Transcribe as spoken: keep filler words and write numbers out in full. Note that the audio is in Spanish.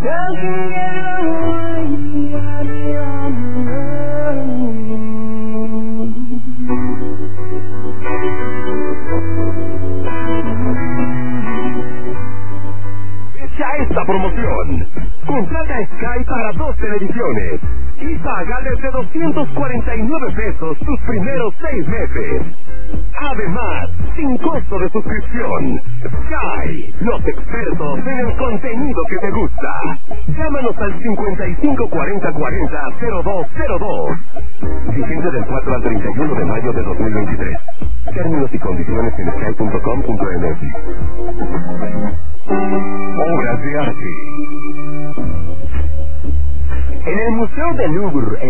Esta promoción. Contrata Sky para dos televisiones y paga desde doscientos cuarenta y nueve pesos tus primeros seis meses. Además, sin costo de suscripción. Sky, los expertos en el contenido que te gusta. Llámanos al cincuenta y cinco cuarenta cuarenta cero dos cero dos. Vigente del cuatro al treinta y uno de mayo de dos mil veintitrés. Términos y condiciones en sky punto com punto m x. Obras de arte. En el Museo del Louvre